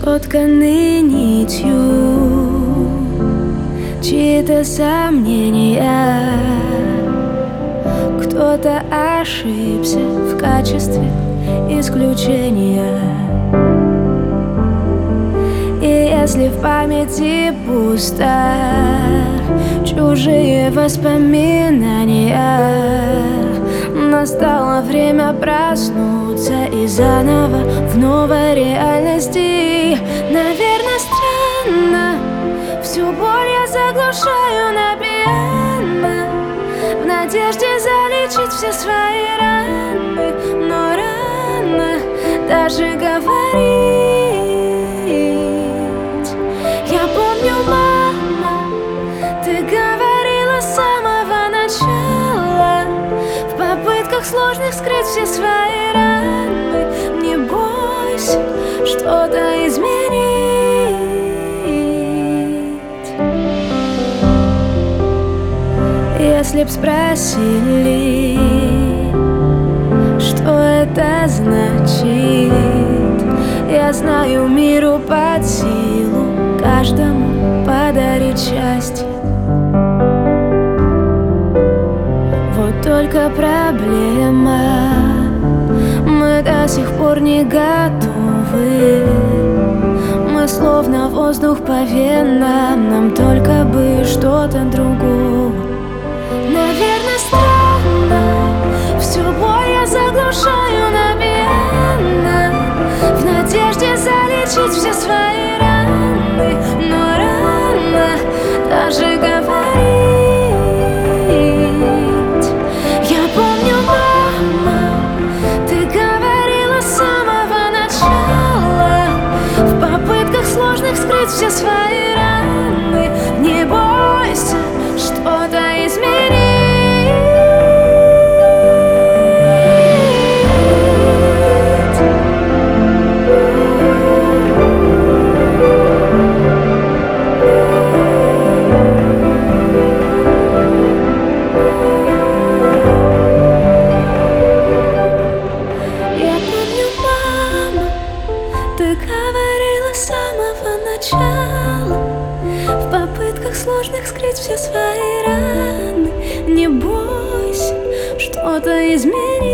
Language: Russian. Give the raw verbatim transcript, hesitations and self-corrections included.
сотканы нитью чьи-то сомнения. Кто-то ошибся в качестве исключения. И если в памяти пусто чужие воспоминания, настало время проснуться и заново в новой реальности. Наверное, странно, всю боль я заглушаю на пиано, в надежде залечить все свои раны. Но рано даже говорить. Я помню, мама, ты говорила с самого начала, в попытках сложных скрыть все свои раны. Не бойся что-то изменить. Если б спросили, что это значит, я знаю, миру под силу каждому подарить счастье. Вот только проблема, мы до сих пор не готовы. Мы словно воздух по венам, нам только бы что-то другого. Наверное, странно, всю боль я заглушаю на пиано, в надежде залечить все свои раны. Но рано даже говорить. Я помню, мама, ты говорила с самого начала, в попытках сложных скрыть все свои раны. Не бойся что-то изменить. Ты говорила с самого начала, в попытках сложных скрыть все свои раны. Не бойся что-то изменить.